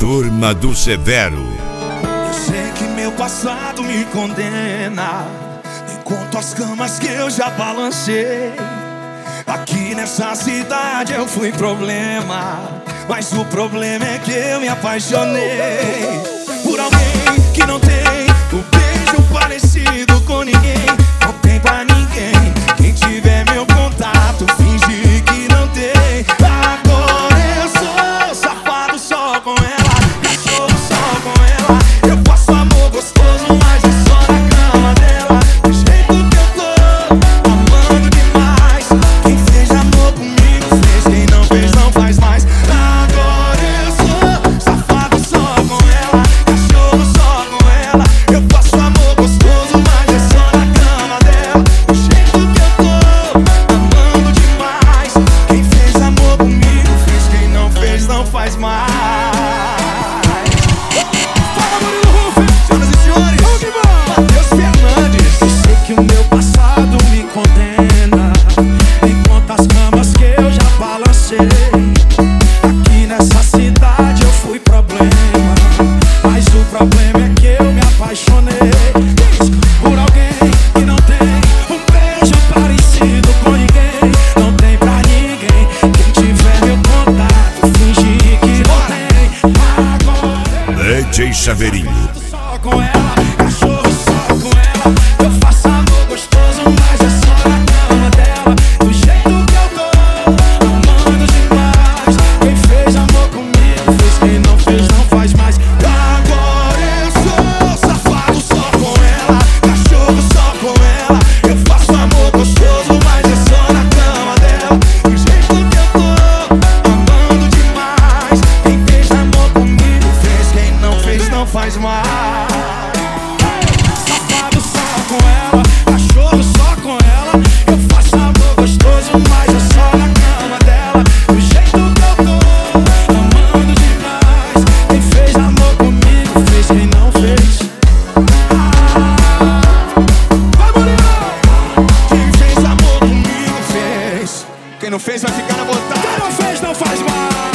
Turma do Severo. Eu sei que meu passado me condena, enquanto as camas que eu já balancei. Aqui nessa cidade eu fui problema, mas o problema é que eu me apaixonei por alguém que não tem um beijo parecido com ninguém. Não tem pra ninguém. Quem tiver meu contato, finge que não tem. Agora eu sou safado só com ela, cachorro só com ela. Eu faço amor gostoso, mas é só na cama dela. Do jeito que eu tô, amando demais. Quem fez amor comigo fez, quem não fez não faz mais. Agora eu sou safado só com ela, cachorro só com ela. Eu faço amor gostoso, mas é só na cama dela. Do jeito que eu tô, amando demais. Quem fez amor comigo fez, quem não fez não faz mais. Fala, Murilo Ruff, senhoras e senhores, Matheus Fernandes. Eu sei que o meu passado me condena, enquanto as camas que eu já balancei. Aqui nessa cidade eu fui problema, mas o problema é que eu me apaixonei por alguém que não tem um beijo parecido com ninguém. Não tem pra ninguém. Quem tiver meu contato, finge que não tem. Agora DJ Chaveirinho. só com ela, cachorro só com ela. Eu faço amor gostoso, mas é só na cama dela. Do jeito que eu tô, amando demais. Quem fez amor comigo fez, quem não fez não faz mais. Agora eu sou safado só com ela, cachorro só com ela. Eu faço amor gostoso, mas é só na cama dela. Do jeito que eu tô, amando demais. Quem fez amor comigo fez, quem não fez não faz mais. Safado só com ela, cachorro só com ela. Eu faço amor gostoso, mas é só na cama dela. Do jeito que eu tô, amando demais. Quem fez amor comigo fez, quem não fez. Vai, Murilo! Quem fez amor comigo fez, quem não fez vai ficar na vontade. Quem não fez não faz mais.